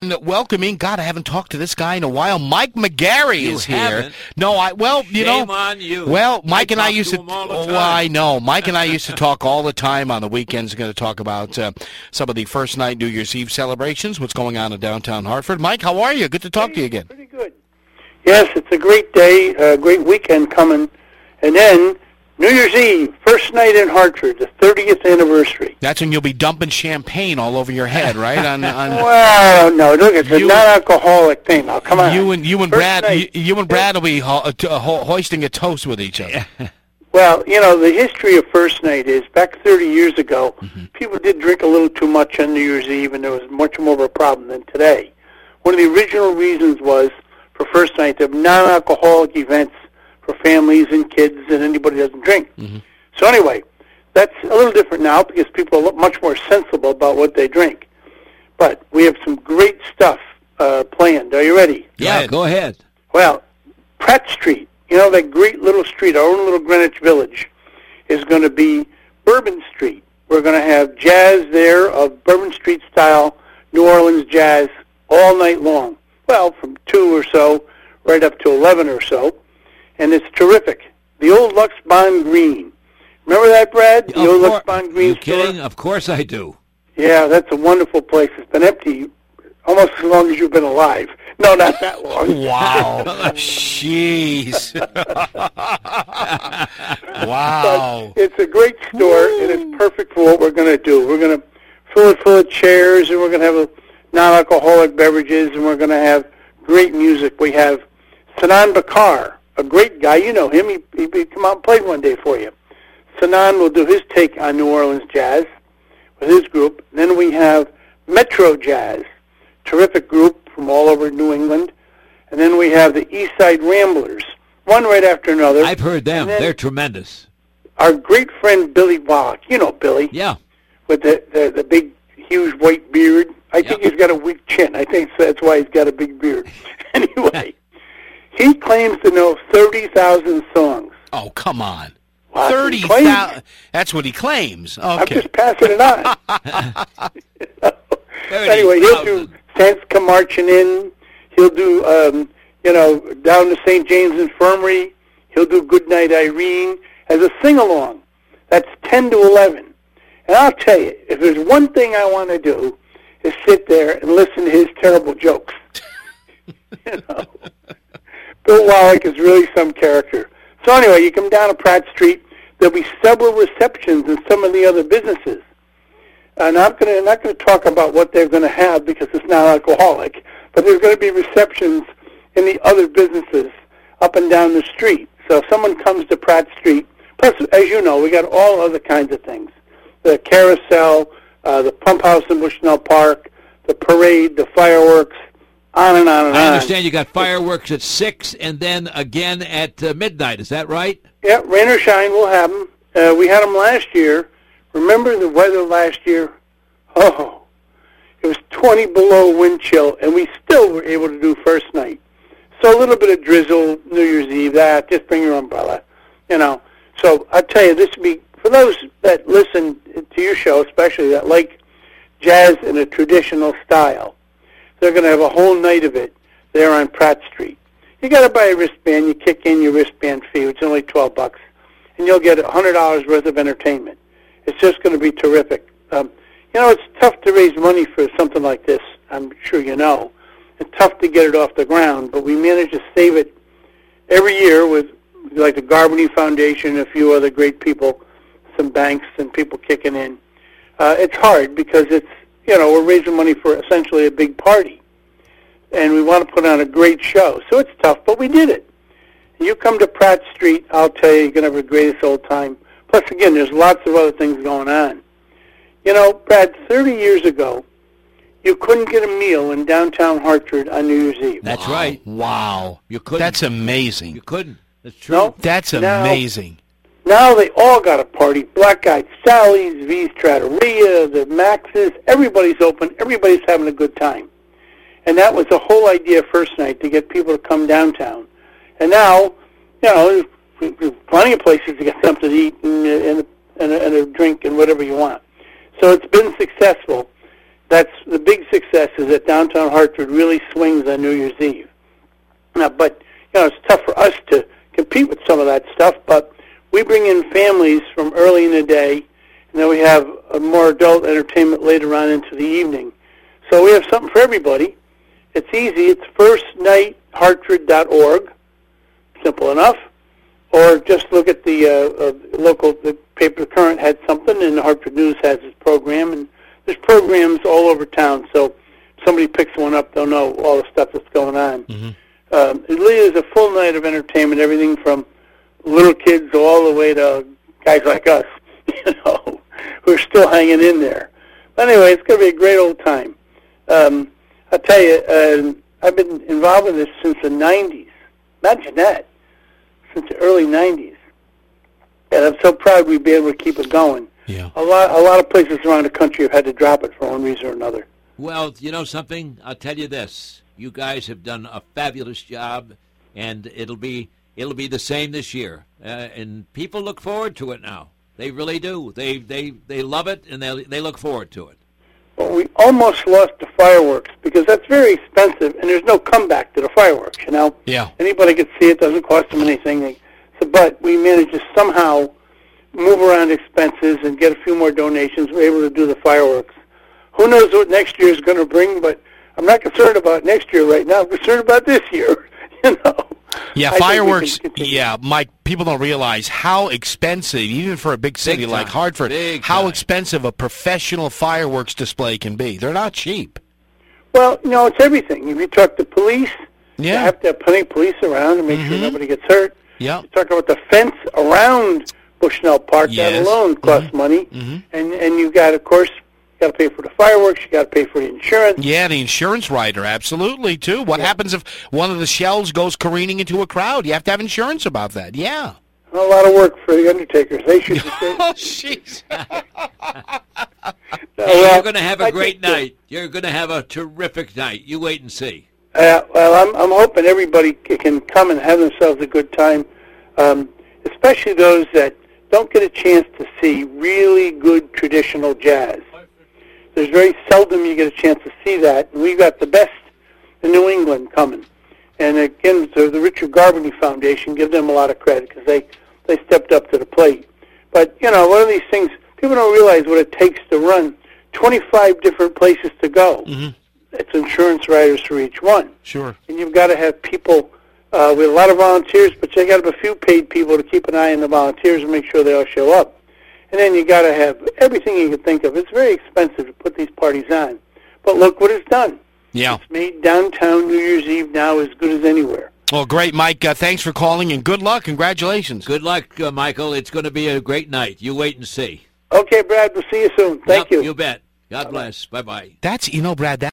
welcoming. God, I haven't talked to this guy in a while. Mike McGarry is here. Haven't? No, Shame on you. Well, Mike and I talk used to. him all the Oh, time. I know. Mike and I used to talk all the time on the weekends. Going to talk about some of the first night New Year's Eve celebrations. What's going on in downtown Hartford? Mike, how are you? Good to talk to you again. Pretty good. Yes, it's a great day, a great weekend coming, and then New Year's Eve, first night in Hartford, the 30th anniversary. That's when you'll be dumping champagne all over your head, right? Well, no, look, it's a non-alcoholic thing. Now, come on. You and First Brad, night. you and Brad will be hoisting a toast with each other. Well, the history of first night is back 30 years ago, people did drink a little too much on New Year's Eve, and there was much more of a problem than today. One of the original reasons was for first night to have non-alcoholic events for families and kids and anybody who doesn't drink. So anyway, that's a little different now because people are much more sensible about what they drink. But we have some great stuff planned. Are you ready? Yeah, go ahead. Well, Pratt Street, that great little street, our own little Greenwich Village, is going to be Bourbon Street. We're going to have jazz there of Bourbon Street style New Orleans jazz all night long. Well, from 2 or so right up to 11 or so. And it's terrific. The old Lux Bond Green. Remember that, Brad? The old Lux Bond Green You store? kidding? Of course I do. Yeah, that's a wonderful place. It's been empty almost as long as you've been alive. No, not that long. Wow. Jeez. Wow. But it's a great store, and it's perfect for what we're going to do. We're going to fill it full of chairs, and we're going to have non-alcoholic beverages, and we're going to have great music. We have Sinan Bakar, a great guy. You know him. He come out and played one day for you. Sinan will do his take on New Orleans jazz with his group. Then we have Metro Jazz, terrific group from all over New England. And then we have the East Side Ramblers, one right after another. I've heard them. They're tremendous. Our great friend Billy Wallach. You know Billy. Yeah. With the big, huge white beard. I think he's got a weak chin. I think that's why he's got a big beard. Anyway, he claims to know 30,000 songs. Oh, come on. Wow, 30,000. That's what he claims. I'm Okay. just passing it on. Anyway, he'll do Saints Come Marching In. He'll do, down to St. James Infirmary. He'll do Goodnight Irene as a sing-along. That's 10 to 11. And I'll tell you, if there's one thing I want to do is sit there and listen to his terrible jokes. Bill Wallach is really some character. So anyway, you come down to Pratt Street. There'll be several receptions in some of the other businesses. And I'm not going to talk about what they're going to have because it's not alcoholic, but there's going to be receptions in the other businesses up and down the street. So if someone comes to Pratt Street, plus, as you know, we got all other kinds of things. The carousel, the pump house in Bushnell Park, the parade, the fireworks, on and on and on. I understand you got fireworks at 6 and then again at midnight. Is that right? Yeah, rain or shine, we'll have them. We had them last year. Remember the weather last year? Oh, it was 20 below wind chill, and we still were able to do first night. So a little bit of drizzle, New Year's Eve, just bring your umbrella, So I tell you, this would be, for those that listen to your show, especially that like jazz in a traditional style, they're going to have a whole night of it there on Pratt Street. You got to buy a wristband. You kick in your wristband fee, which is only $12, and you'll get $100 worth of entertainment. It's just going to be terrific. It's tough to raise money for something like this. I'm sure you know. It's tough to get it off the ground, but we manage to save it every year with, like, the Garbany Foundation and a few other great people, some banks and people kicking in. It's hard because we're raising money for essentially a big party, and we want to put on a great show. So it's tough, but we did it. You come to Pratt Street, I'll tell you, you're going to have the greatest old time. Plus, again, there's lots of other things going on. Brad, 30 years ago, you couldn't get a meal in downtown Hartford on New Year's Eve. That's right. Wow. You couldn't. That's amazing. You couldn't. That's true. No? That's amazing. Now they all got a party. Black Eyed Sally's, V's Trattoria, the Max's. Everybody's open. Everybody's having a good time. And that was the whole idea first night, to get people to come downtown. And now, there's plenty of places to get something to eat and a drink and whatever you want. So it's been successful. that's the big success is that downtown Hartford really swings on New Year's Eve. Now, but it's tough for us to compete with some of that stuff, but we bring in families from early in the day, and then we have a more adult entertainment later on into the evening. So we have something for everybody. It's easy. It's firstnighthartford.org. Simple enough. Or just look at the local the paper. The Current had something, and the Hartford News has its program, and there's programs all over town. So if somebody picks one up, they'll know all the stuff that's going on. Mm-hmm. It really is a full night of entertainment, everything from little kids all the way to guys like us, who are still hanging in there. But anyway, it's going to be a great old time. I'll tell you, I've been involved in this since the 90s. Imagine that, since the early 90s. And I'm so proud we'd be able to keep it going. Yeah. A lot of places around the country have had to drop it for one reason or another. Well, you know something? I'll tell you this. You guys have done a fabulous job, and it'll be the same this year. And people look forward to it now. They really do. They love it, and they look forward to it. Well, we almost lost the fireworks because that's very expensive, and there's no comeback to the fireworks, Yeah. Anybody could see it. Doesn't cost them anything. But we managed to somehow move around expenses and get a few more donations. We're able to do the fireworks. Who knows what next year is going to bring, but I'm not concerned about next year right now. I'm concerned about this year, Yeah, I fireworks. think we can continue. Yeah, Mike, people don't realize how expensive, even for a big city Big like time. Hartford, Big how time. expensive a professional fireworks display can be. They're not cheap. Well, it's everything. If you talk to police, you Yeah. have to have plenty of police around to make sure nobody gets hurt. Yeah. You talk about the fence around Bushnell Park. Yes. That alone costs money. And you got, of course, you got to pay for the fireworks. You got to pay for the insurance. Yeah, the insurance rider, absolutely, too. What happens if one of the shells goes careening into a crowd? You have to have insurance about that. Yeah. A lot of work for the undertakers. They should. Oh, jeez. You're going to have a great night. You're going to have a terrific night. You wait and see. Well, I'm hoping everybody can come and have themselves a good time, especially those that don't get a chance to see really good traditional jazz. There's very seldom you get a chance to see that, and we've got the best in New England coming. And again, the Richard Garbany Foundation, give them a lot of credit because they stepped up to the plate. But, one of these things, people don't realize what it takes to run 25 different places to go. Mm-hmm. It's insurance riders for each one. Sure. And you've got to have people, we have a lot of volunteers, but you got to have a few paid people to keep an eye on the volunteers and make sure they all show up. And then you got to have everything you can think of. It's very expensive to put these parties on. But look what it's done. Yeah. It's made downtown New Year's Eve now as good as anywhere. Well, great, Mike. Thanks for calling, and good luck. Congratulations. Good luck, Michael. It's going to be a great night. You wait and see. Okay, Brad, we'll see you soon. Thank Yep, you. You bet. God bless. Bye-bye. That's, Brad,